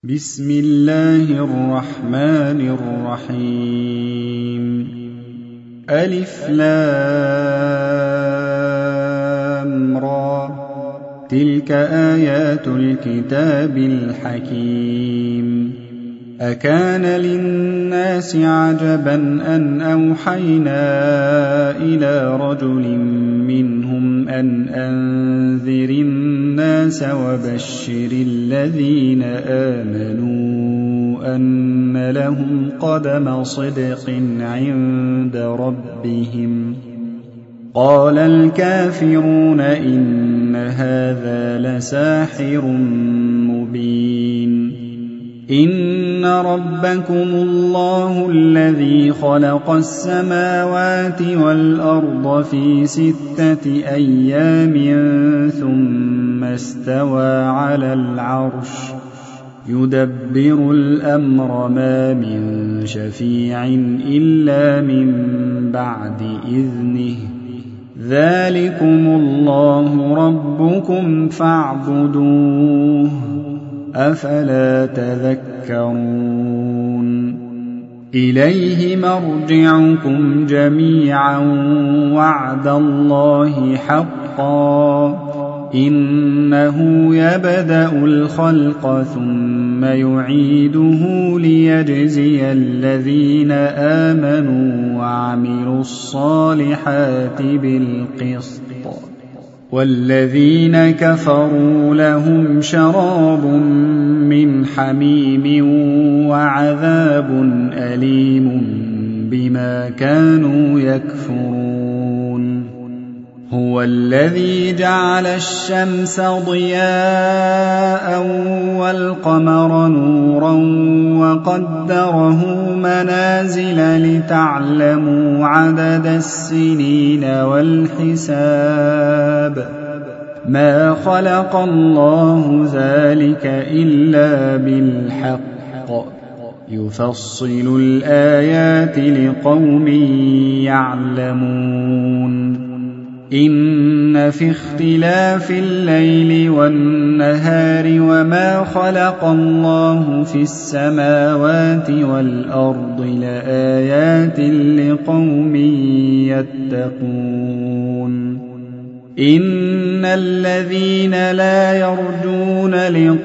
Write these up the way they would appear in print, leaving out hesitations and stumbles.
بسم الله الرحمن الرحيم ألف لام را تلك آيات الكتاب الحكيم أكان للناس عجبا أن أوحينا إلى رجل منهم أن أنذر الناس وبشر الذين آمنوا أن لهم قدم صدق عند ربهم قال الكافرون إن هذا لساحر مبين إن ربكم الله الذي خلق السماوات والأرض في 6 أيام ثم استوى على العرش يدبر الأمر ما من شفيع إلا من بعد إذنه ذلكم الله ربكم فاعبدوه أفلا تذكرون إليه مرجعكم جميعا وعد الله حقا إنه يبدأ الخلق ثم يعيده ليجزي الذين آمنوا وعملوا الصالحات بالقسط والذين كفروا لهم شراب من حميم وعذاب أليم بما كانوا يكفرون هو الذي جعل الشمس ضياء والقمر نورا وقدره منازل لتعلموا عدد السنين والحساب ما خلق الله ذلك إلا بالحق يفصل الآيات لقوم يعلمون إن في اختلاف الليل والنهار وما خلق الله في السماوات والأرض لآيات لقوم يتقون إن الذين لا يرجون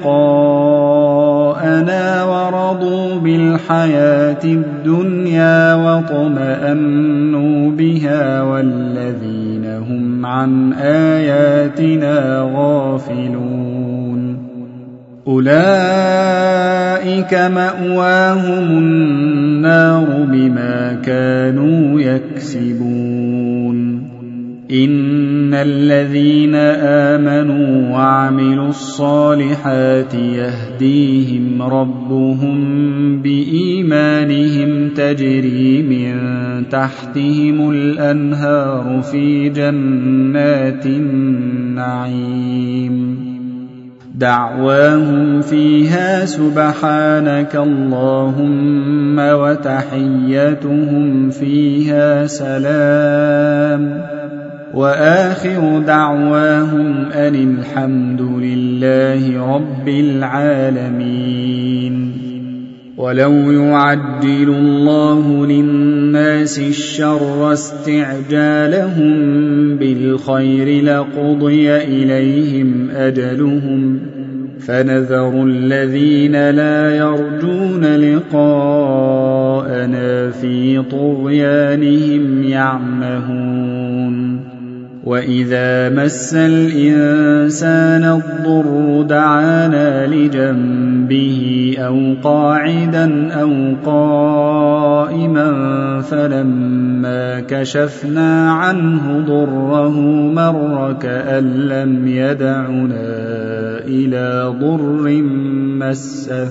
لقاءنا ورضوا بالحياة الدنيا واطمأنوا بها والذين هم عن آياتنا غافلون أولئك مأواهم النار بما كانوا يكسبون إن الذين آمنوا وعملوا الصالحات يهديهم ربهم بإيمانهم تجري من تحتهم الأنهار في جنات النعيم دعواهم فيها سبحانك اللهم وتحيتهم فيها سلام وآخر دعواهم أن الحمد لله رب العالمين ولو يعجل الله للناس الشر استعجالهم بالخير لقضي إليهم أجلهم فنذر الذين لا يرجون لقاءنا في طغيانهم يعمهون وإذا مس الإنسان الضر دعانا لجنبه أو قاعدا أو قائما فلما كشفنا عنه ضره مر كأن لم يدعنا إلى ضر مسه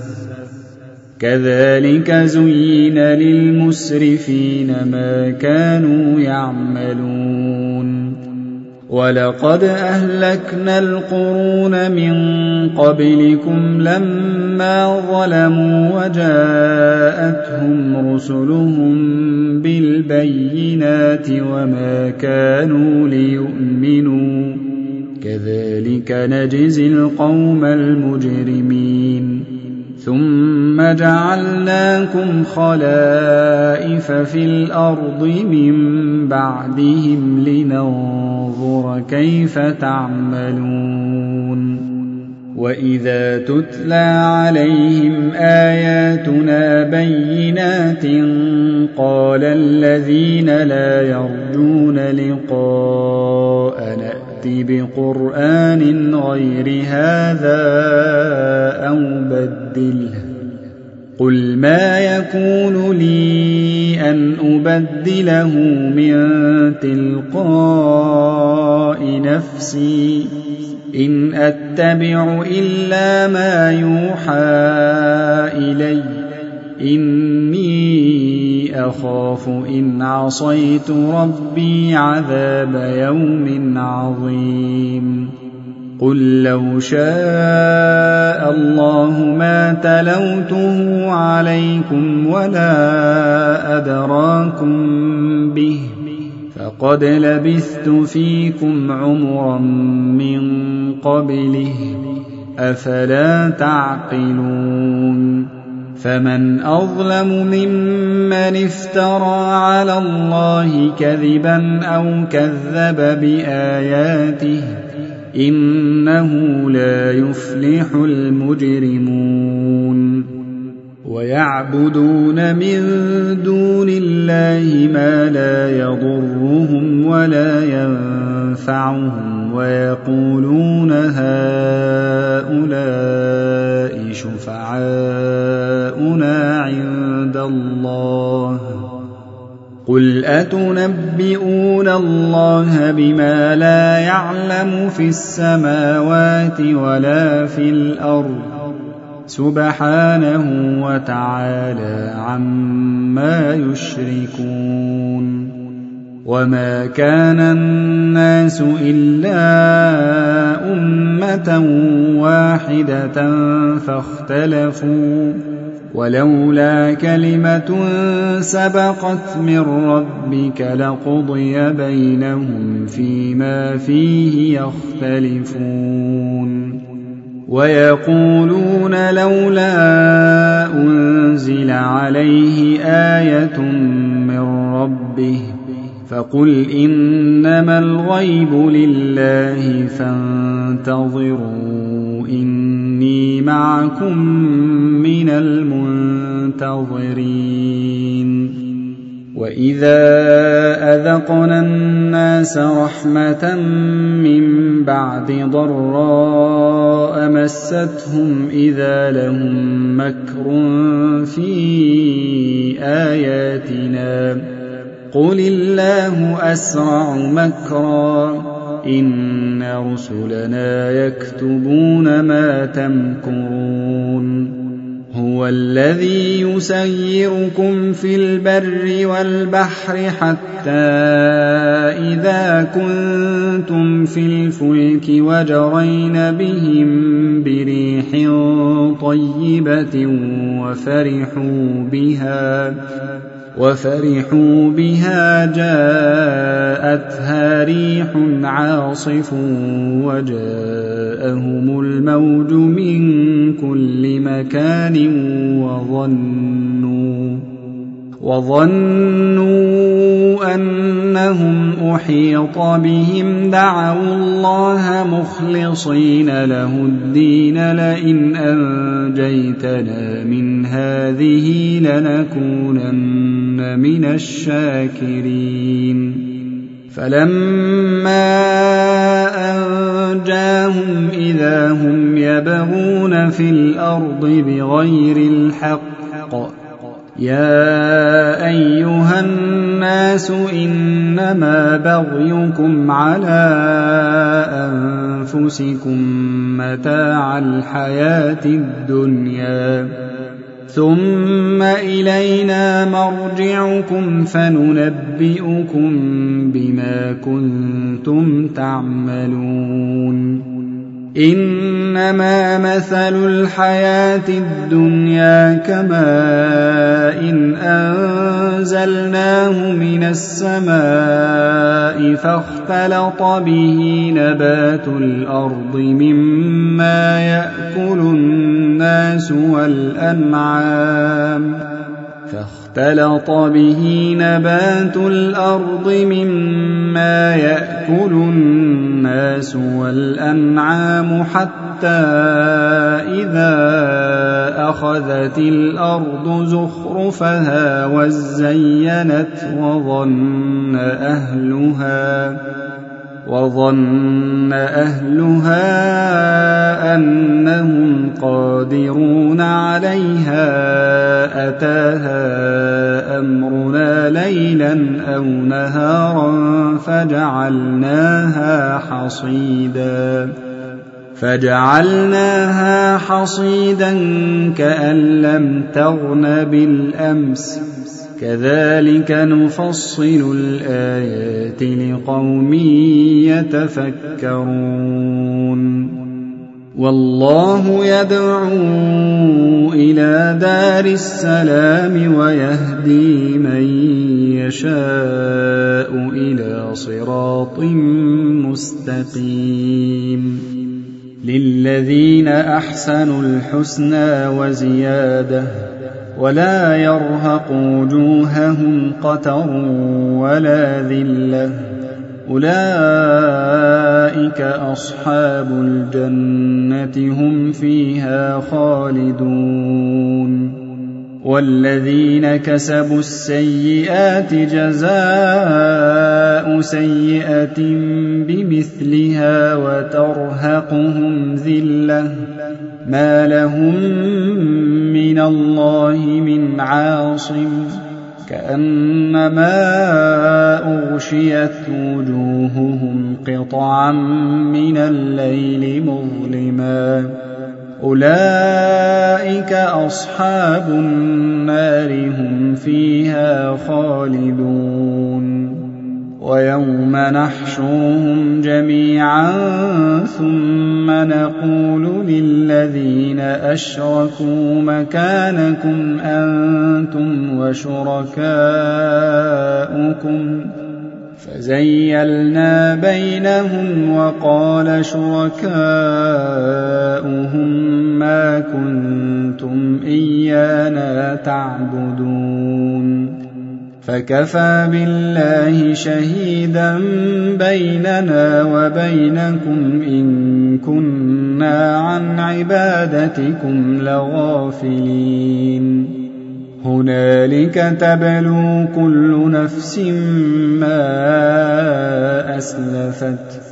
كذلك زين للمسرفين ما كانوا يعملون ولقد أهلكنا القرون من قبلكم لما ظلموا وجاءتهم رسلهم بالبينات وما كانوا ليؤمنوا كذلك نجزي القوم المجرمين ثم جعلناكم خلائف في الأرض من بعدهم لننظر كيف تعملون وإذا تتلى عليهم آياتنا بينات قال الذين لا يرجون لقاءنا ائت بقرآن غير هذا أو بدله قل ما يكون لي أن أبدله من تلقاء نفسي إن أتبع إلا ما يوحى إلي إني أخاف إن عصيت ربي عذاب يوم عظيم قل لو شاء الله ما تلوته عليكم ولا أدراكم به فقد لبثت فيكم عمرا من قبله أفلا تعقلون فمن أظلم ممن افترى على الله كذبا أو كذب بآياته إنه لا يفلح المجرمون ويعبدون من دون الله ما لا يضرهم ولا ينفعهم ويقولون هؤلاء شفعاؤنا عند الله قل أتنبئون الله بما لا يعلم في السماوات ولا في الأرض سبحانه وتعالى عما يشركون وما كان الناس إلا أمة واحدة فاختلفوا ولولا كلمة سبقت من ربك لقضي بينهم فيما فيه يختلفون ويقولون لولا أنزل عليه آية من ربه فقل إنما الغيب لله فانتظروا إني معكم من المنتظرين وإذا أذقنا الناس رحمة من بعد ضراء مستهم إذا لهم مكر في آياتنا قل الله أسرع مكرا إن رسلنا يكتبون ما تمكرون هو الذي يسيركم في البر والبحر حتى إذا كنتم في الفلك وجرين بهم بريح طيبة وفرحوا بها جاءتها ريح عاصف وجاءهم الموج من كل مكان وظنوا أنهم أحيط بهم دعوا الله مخلصين له الدين لئن أنجيتنا من هذه لنكونن من الشاكرين فلما أنجاهم إذا هم يبغون في الأرض بغير الحق يا أيها الناس إنما بغيكم على أنفسكم متاع الحياة الدنيا ثم إلينا مرجعكم فننبئكم بما كنتم تعملون إنما مثل الحياة الدنيا كماء أنزلناه من السماء فاختلط به نبات الأرض مما يأكل الناس والأنعام فاختلط به نبات الأرض مما يأكل الناس والأنعام حتى إذا أخذت الأرض زخرفها وزينت وظن أهلها أنهم قادرون عليها أتاها أمرنا ليلا أو نهارا فجعلناها حصيدا كأن لم تغن بالأمس كذلك نفصل الآيات لقوم يتفكرون والله يدعو إلى دار السلام ويهدي من يشاء إلى صراط مستقيم للذين أحسنوا الحسنى وزيادة ولا يرهق وجوههم قتر ولا ذلة أولئك أصحاب الجنة هم فيها خالدون والذين كسبوا السيئات جزاء سيئة بمثلها وترهقهم ذلة ما لهم من الله من عاصم كأنما أغشيت وجوههم قطعا من الليل مظلما أولئك أصحاب النار هم فيها خالدون ويوم نحشرهم جميعا ثم نقول للذين أشركوا مكانكم أنتم وشركاؤكم فزيلنا بينهم وقال شركاؤهم ما كنتم إيانا تعبدون فكفى بالله شهيدا بيننا وبينكم إن كنا عن عبادتكم لغافلين هنالك تبلو كل نفس ما أسلفت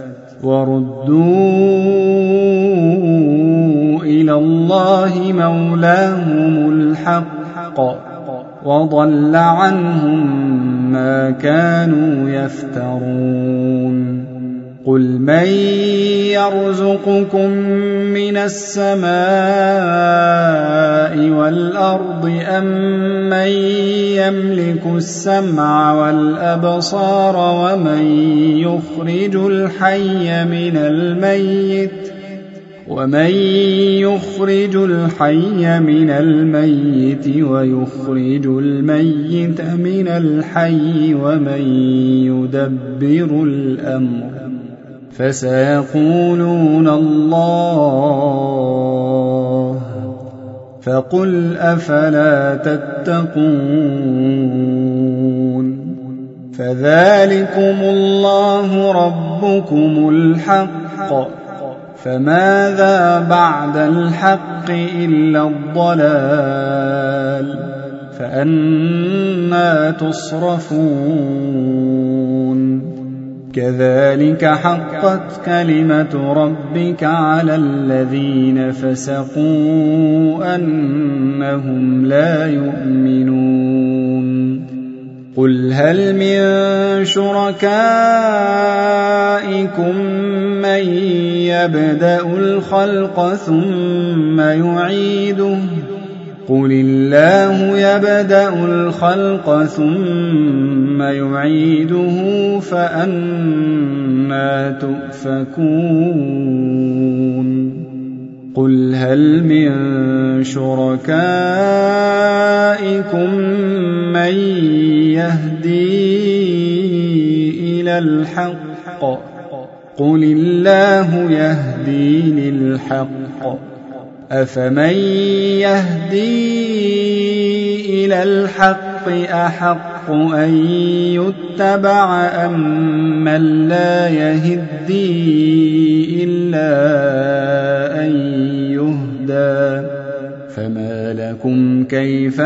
وردوا إلى الله مولاهم الحق وضل عنهم ما كانوا يفترون قل من يرزقكم من السماء والأرض أم من يملك السمع والأبصار ومن يخرج الحي من الميت ويخرج الميت من الحي ومن يدبر الأمر فسيقولون الله فقل أفلا تتقون فذلكم الله ربكم الحق فماذا بعد الحق إلا الضلال فأنى تصرفون كذلك حقت كلمة ربك على الذين فسقوا أنهم لا يؤمنون قل هل من شركائكم من يبدأ الخلق ثم يعيده قل الله يبدأ الخلق ثم يعيده فأنى تؤفكون قل هل من شركائكم من يهدي إلى الحق قل الله يهدي للحق أفمن يهدي إلى الحق أحق أن يتبع أم من لا يهدي إلا أن يهدى فما لكم كيف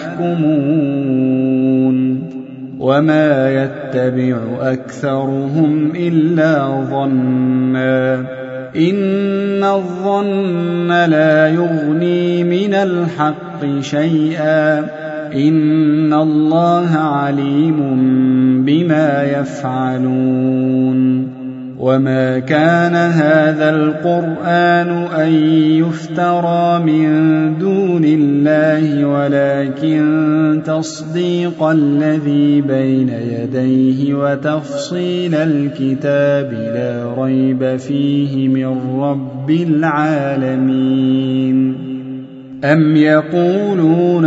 تحكمون وما يتبع أكثرهم إلا ظنا إن الظن لا يغني من الحق شيئا إن الله عليم بما يفعلون وما كان هذا القرآن أن يفترى من دون الله ولكن تصديق الذي بين يديه وتفصيل الكتاب لا ريب فيه من رب العالمين أم يقولون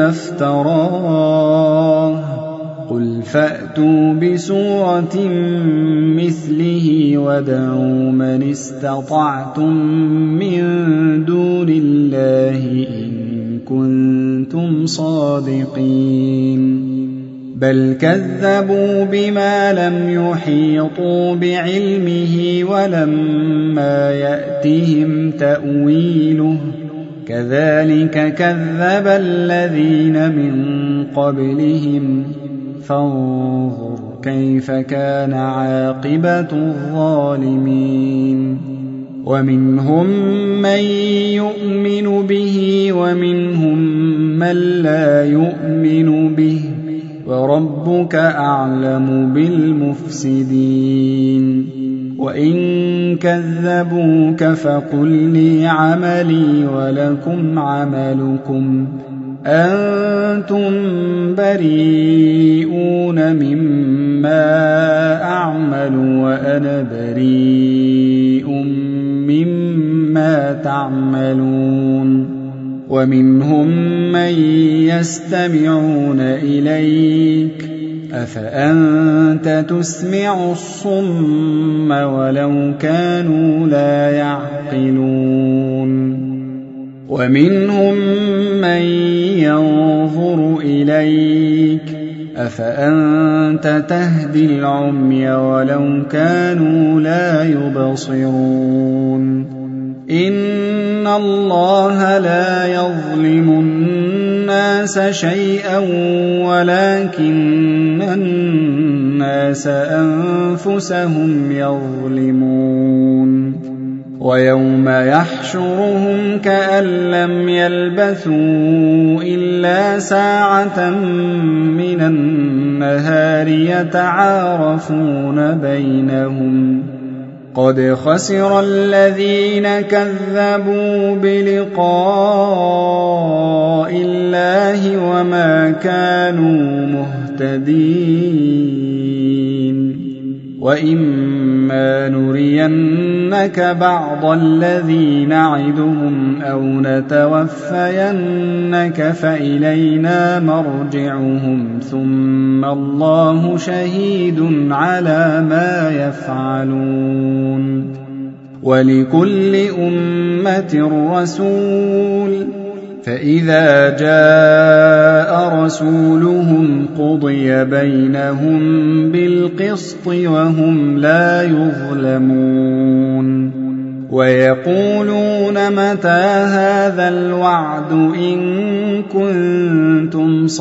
افتراه قل فأتوا بسورة مثله وادعوا من استطعتم من دون الله إن كنتم صادقين بل كذبوا بما لم يحيطوا بعلمه ولما يأتهم تأويله كذلك كذب الذين من قبلهم فانظر كيف كان عاقبة الظالمين ومنهم من يؤمن به ومنهم من لا يؤمن به وربك أعلم بالمفسدين وإن كذبوك فقل لي عملي ولكم عملكم أنتم بريئون مما أعمل وأنا بريء مما تعملون ومنهم من يستمعون إليك أفأنت تسمع الصم ولو كانوا لا يعقلون ومنهم من ينظر إليك أفأنت تهدي العمي ولو كانوا لا يبصرون إن الله لا يظلم الناس شيئا ولكن الناس أنفسهم يظلمون ويوم يحشرهم كأن لم يلبثوا إلا ساعة من النهار يتعارفون بينهم قد خسر الذين كذبوا بلقاء الله وما كانوا مهتدين وإما نرينك بعض الذي نعدهم أو نتوفينك فإلينا مرجعهم ثم الله شهيد على ما يفعلون ولكل أمة رسول فإذا جاء رسولهم قضي بينهم بالقسط وهم لا يظلمون ويقولون متى هذا الوعد إن كنتم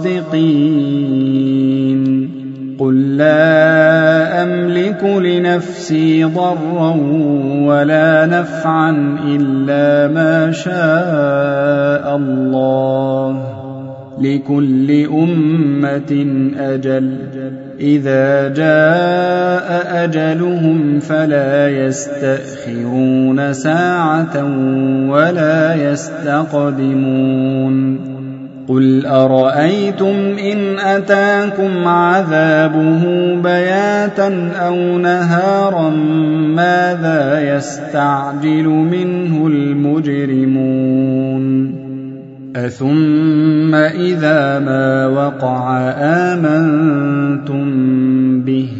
صادقين قل لا أملك لنفسي ضرا ولا نفعا إلا ما شاء الله لكل أمة أجل إذا جاء أجلهم فلا يستأخرون ساعة ولا يستقدمون قل أرأيتم إن أتاكم عذابه بياتا أو نهارا ماذا يستعجل منه المجرمون أثم إذا ما وقع آمنتم به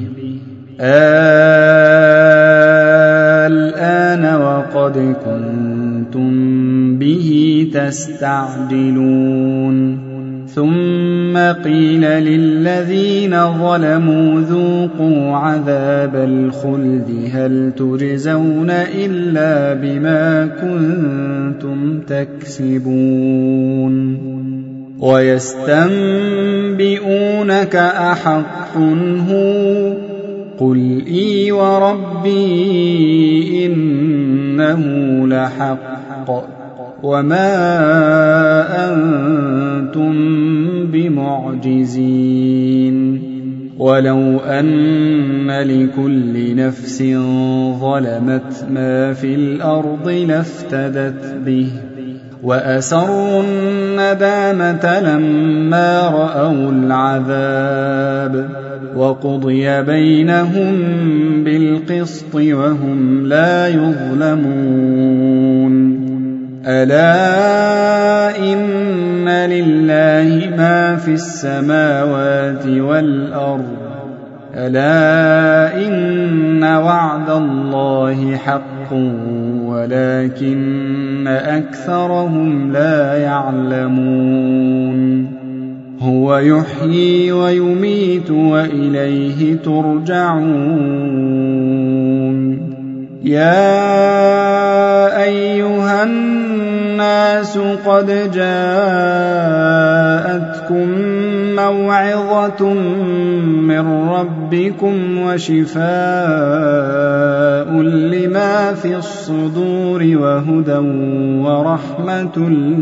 الآن وقد كنتم به تستعجلون ثم قيل للذين ظلموا ذوقوا عذاب الخلد هل تجزون إلا بما كنتم تكسبون ويستنبئونك أحق هو قل إي وربي إنه لحق وما أنتم بمعجزين ولو أن لكل نفس ظلمت ما في الأرض لافتدت به وأسروا الندامة لما رأوا العذاب وقضي بينهم بالقسط وهم لا يظلمون ألا إن لله ما في السماوات والأرض ألا إن وعد الله حق ولكن أكثرهم لا يعلمون هو يحيي ويميت وإليه ترجعون يا أيها الناس قد جاءتكم موعظة من ربكم وشفاء لما في الصدور وهدى ورحمة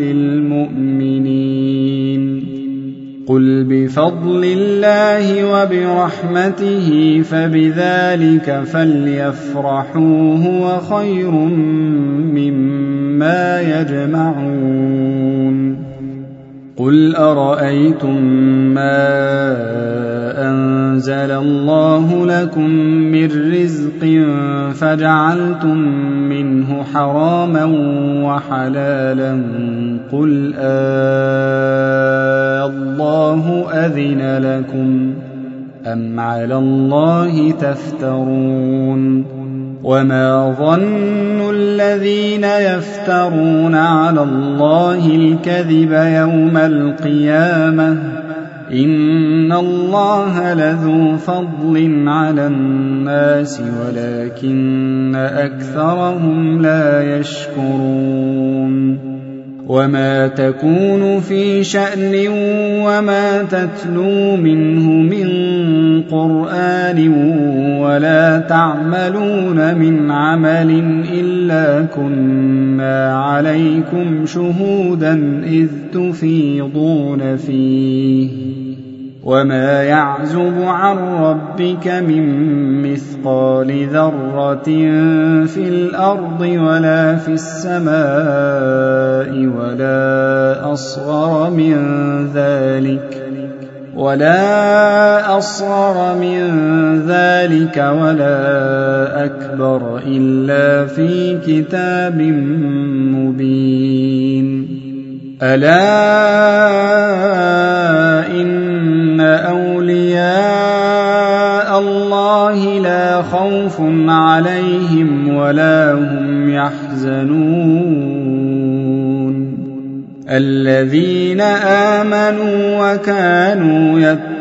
للمؤمنين قل بفضل الله وبرحمته فبذلك فليفرحوا هو خير مما يجمعون قل أرأيتم ما أنزل الله لكم من رزق فجعلتم منه حراما وحلالا قل الله أذن لكم أم على الله تفترون وما ظن الذين يفترون على الله الكذب يوم القيامة إن الله لذو فضل على الناس ولكن أكثرهم لا يشكرون وما تكون في شأن وما تتلو منه من قرآن ولا تعملون من عمل إلا كنا عليكم شهودا إذ تفيضون فيه وما يعزب عن ربك من مثقال ذرة في الأرض ولا في السماء ولا أصغر من ذلك ولا أكبر إلا في كتاب مبين ألا إن أولياء الله لا خوف عليهم ولا هم يحزنون الذين آمنوا وكانوا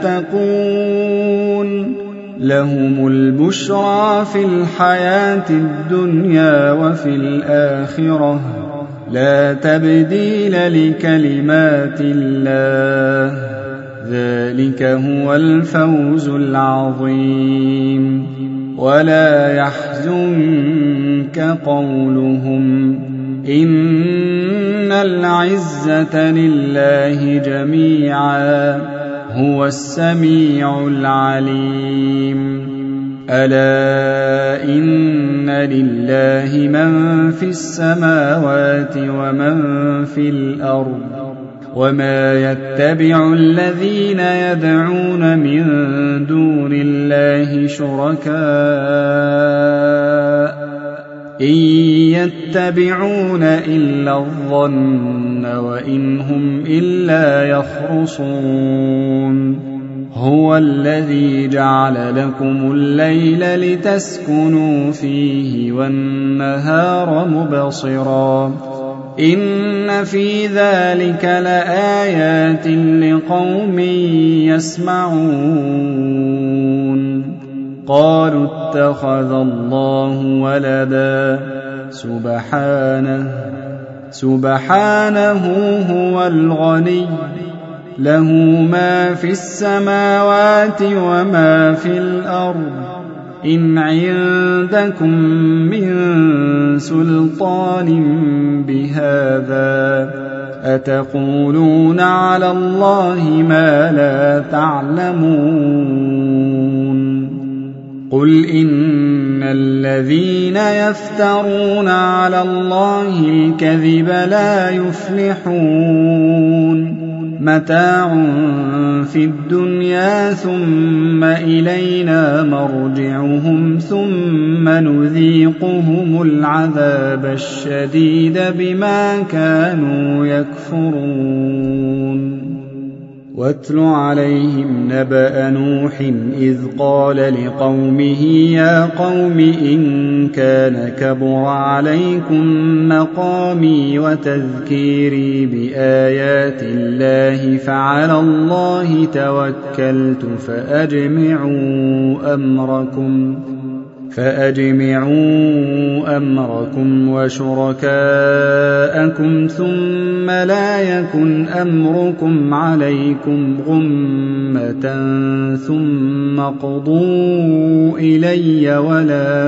يتقون لهم البشرى في الحياة الدنيا وفي الآخرة لا تبديل لكلمات الله ذلك هو الفوز العظيم ولا يحزنك قولهم إن العزة لله جميعا هو السميع العليم ألا إن لله من في السماوات ومن في الأرض وما يتبع الذين يدعون من دون الله شركاء إن يتبعون إلا الظن وإن هم إلا يخرصون هو الذي جعل لكم الليل لتسكنوا فيه والنهار مبصرا إن في ذلك لآيات لقوم يسمعون قالوا اتخذ الله ولدا سبحانه هو الغني له ما في السماوات وما في الأرض إن عندكم من سلطان بهذا أتقولون على الله ما لا تعلمون قل إن الذين يفترون على الله الكذب لا يفلحون متاع في الدنيا ثم إلينا مرجعهم ثم نذيقهم العذاب الشديد بما كانوا يكفرون واتل عليهم نبأ نوح إذ قال لقومه يا قوم إن كان كبر عليكم مقامي وتذكيري بآيات الله فعلى الله توكلت فأجمعوا أمركم وشركاءكم ثم لا يكن أمركم عليكم غمة ثم اقضوا إلي ولا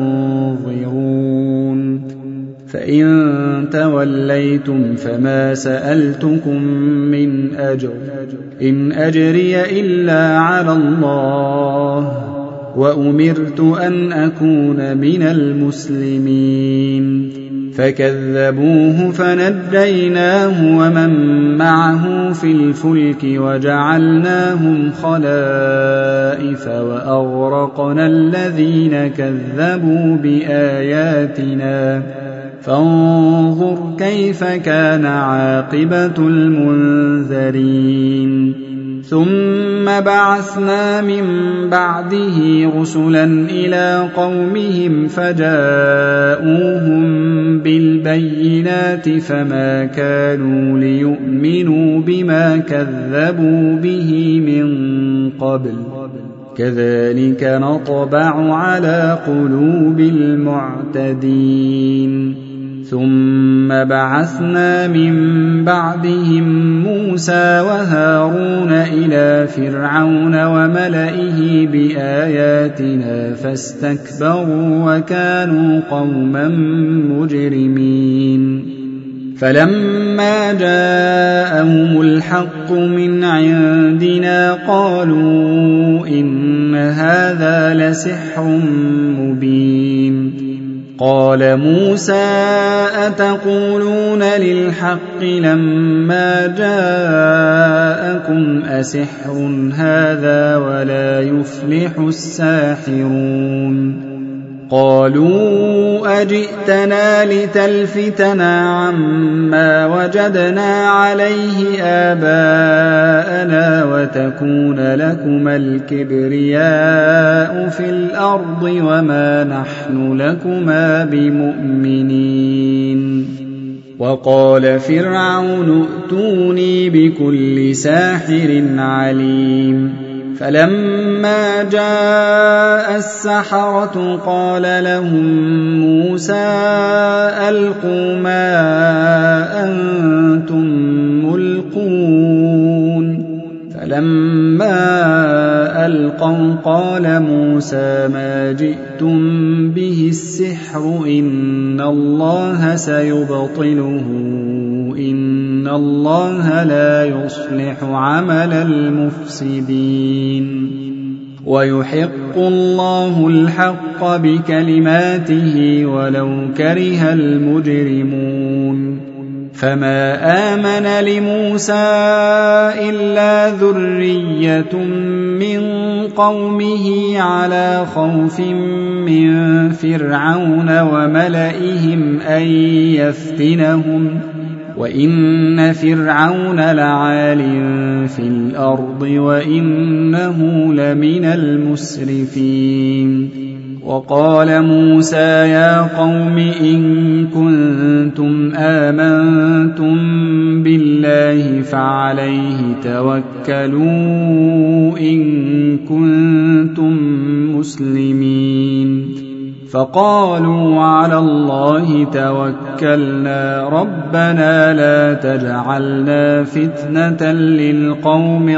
تنظرون فإن توليتم فما سألتكم من أجر إن أجري إلا على الله وأمرت أن أكون من المسلمين فكذبوه فنجيناه ومن معه في الفلك وجعلناهم خلائف وأغرقنا الذين كذبوا بآياتنا فانظر كيف كان عاقبة المنذرين ثم بعثنا من بعده رسلا إلى قومهم فجاءوهم بالبينات فما كانوا ليؤمنوا بما كذبوا به من قبل كذلك نطبع على قلوب المعتدين ثم بعثنا من بعدهم موسى وهارون إلى فرعون وملئه بآياتنا فاستكبروا وكانوا قوما مجرمين فلما جاءهم الحق من عندنا قالوا إن هذا لسحر مبين قال موسى أتقولون للحق لما جاءكم أسحر هذا ولا يفلح الساحرون قالوا أجئتنا لتلفتنا عما وجدنا عليه آباءنا وتكون لكما الكبرياء في الأرض وما نحن لكما بمؤمنين وقال فرعون ائتوني بكل ساحر عليم فلما جاء السحرة قال لهم موسى ألقوا ما أنتم ملقون فلما ألقوا قال موسى ما جئتم به السحر إن الله سيبطله إن الله لا يصلح عمل المفسدين ويحق الله الحق بكلماته ولو كره المجرمون فما آمن لموسى إلا ذرية من قومه على خوف من فرعون وملئهم أن يفتنهم وإن فرعون لعال في الأرض وإنه لمن المسرفين وقال موسى يا قوم إن كنتم آمنتم بالله فعليه توكلوا إن كنتم مسلمين فقالوا على الله توكلنا ربنا لا تجعلنا فتنة للقوم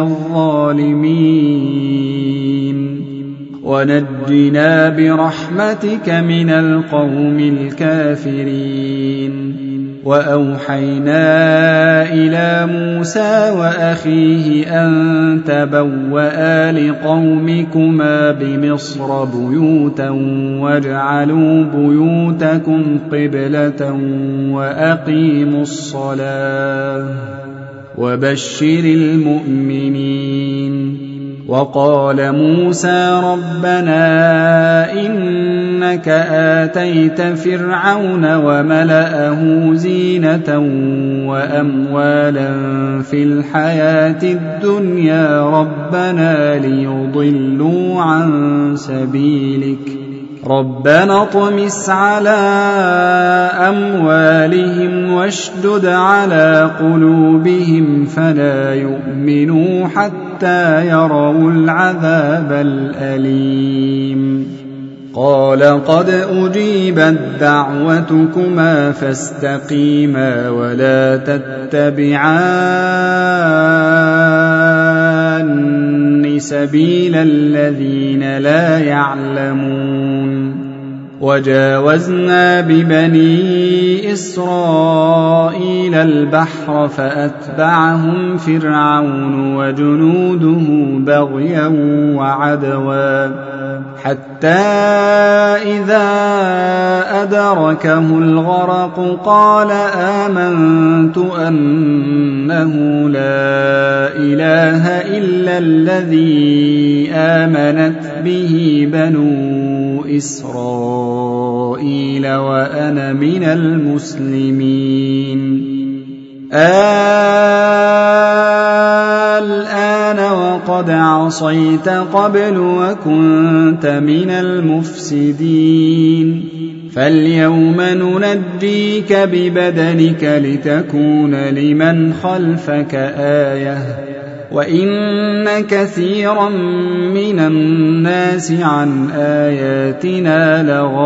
الظالمين ونجنا برحمتك من القوم الكافرين وأوحينا إلى موسى وأخيه أن تبوأ لقومكما بمصر بيوتا واجعلوا بيوتكم قبلة وأقيموا الصلاة وبشر المؤمنين وقال موسى ربنا إنك آتيت فرعون وملأه زينة وأموالا في الحياة الدنيا ربنا ليضلوا عن سبيلك ربنا اطمس على أموالهم واشدد على قلوبهم فلا يؤمنوا حتى يروا العذاب الأليم قال قد أجيبت دعوتكما فاستقيما ولا تتبعان سبيل الذين لا يعلمون وجاوزنا ببني إسرائيل البحر فأتبعهم فرعون وجنوده بغيا وعدوا حتى إذا أدركه الغرق قال آمنت أنه لا إله إلا الذي آمنت به بنو إسرائيل وأنا من المسلمين الآن وقد عصيت قبل وكنت من المفسدين فاليوم ننجيك ببدنك لتكون لمن خلفك آية وإن كثيرا من الناس عن آياتنا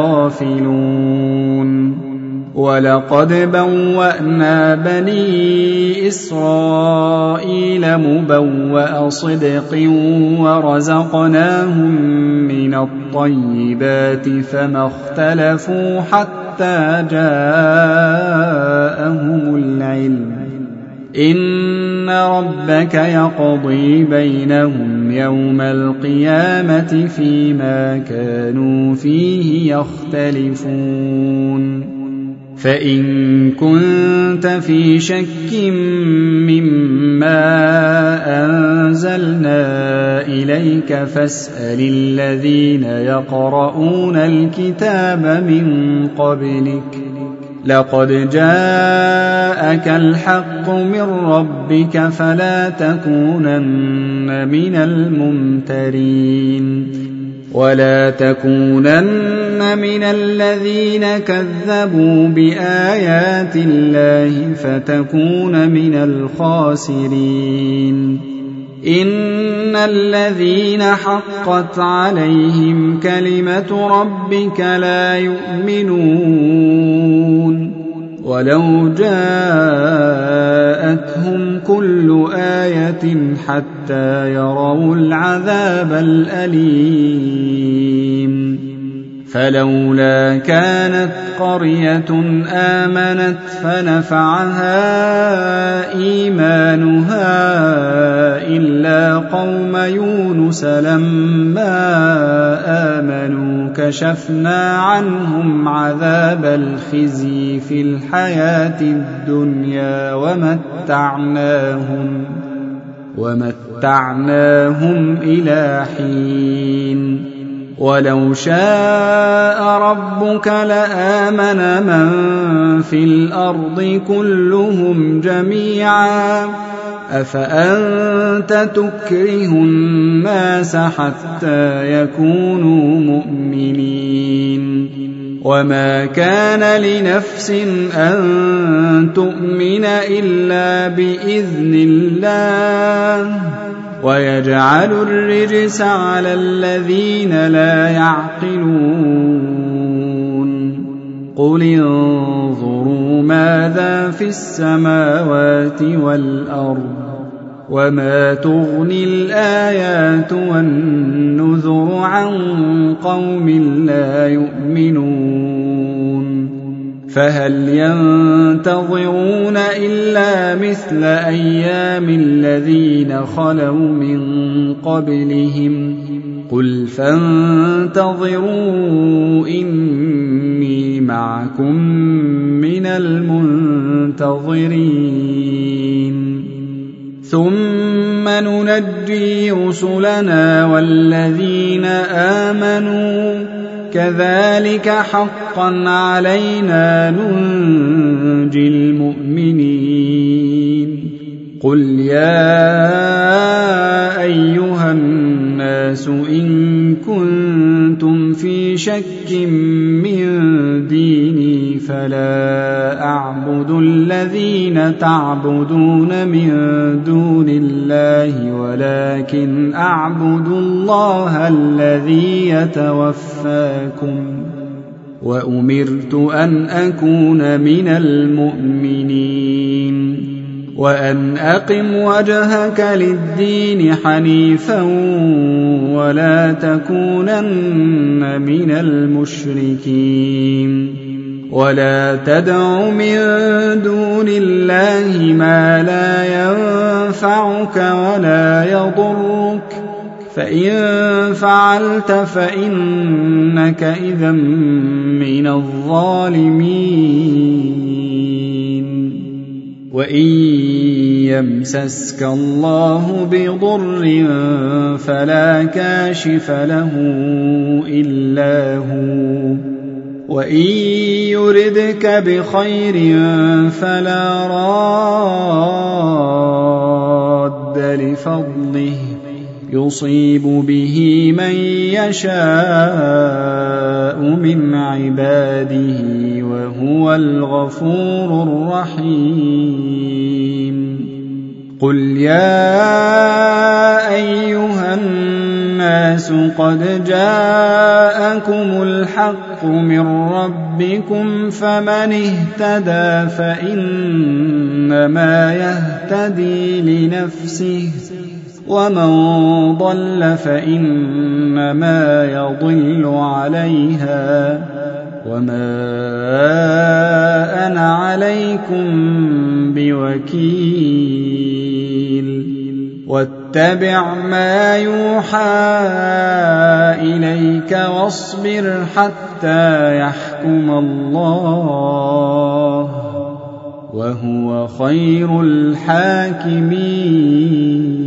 لغافلون ولقد بوأنا بني إسرائيل مبوأ صدق ورزقناهم من الطيبات فما اختلفوا حتى جاءهم العلم إن ربك يقضي بينهم يوم القيامة فيما كانوا فيه يختلفون فإن كنت في شك مما أنزلنا إليك فاسأل الذين يقرؤون الكتاب من قبلك لقد جاءك الحق من ربك فلا تكونن من الممترين ولا تكونن من الذين كذبوا بآيات الله فتكون من الخاسرين إن الذين حقت عليهم كلمة ربك لا يؤمنون ولو جاءتهم كل آية حتى يروا العذاب الأليم فلولا كانت قرية آمنت فنفعها إيمانها إلا قوم يونس لما آمنوا كشفنا عنهم عذاب الخزي في الحياة الدنيا ومتعناهم إلى حين ولو شاء ربك لآمن من في الأرض كلهم جميعا أفأنت تكره الناس حتى يكونوا مؤمنين وما كان لنفس أن تؤمن إلا بإذن الله ويجعل الرجس على الذين لا يعقلون قل انظروا ماذا في السماوات والأرض وما تغني الآيات والنذر عن قوم لا يؤمنون فهل ينتظرون إلا مثل أيام الذين خلوا من قبلهم قل فانتظروا إني معكم من المنتظرين ثم ننجي رسلنا والذين آمنوا كذلك حقا علينا ننجي المؤمنين قل يا أيها الناس إن كنتم في شك من ديني فلا أعبد الذين تعبدون من دون الله ولكن أعبد الله الذي يتوفاكم وأمرت أن أكون من المؤمنين وأن أقم وجهك للدين حنيفا ولا تكونن من المشركين ولا تدع من دون الله ما لا ينفعك ولا يضرك فإن فعلت فإنك إذا من الظالمين وإن يمسسك الله بضر فلا كاشف له إلا هو وإن يردك بخير فلا راد لفضله يصيب به من يشاء من عباده وهو الغفور الرحيم قل يا أيها الناس قد جاءكم الحق من ربكم فمن اهتدى فإنما يهتدي لنفسه ومن ضل فإنما يضل عليها وما أنا عليكم بوكيل واتبع ما يوحى إليك واصبر حتى يحكم الله وهو خير الحاكمين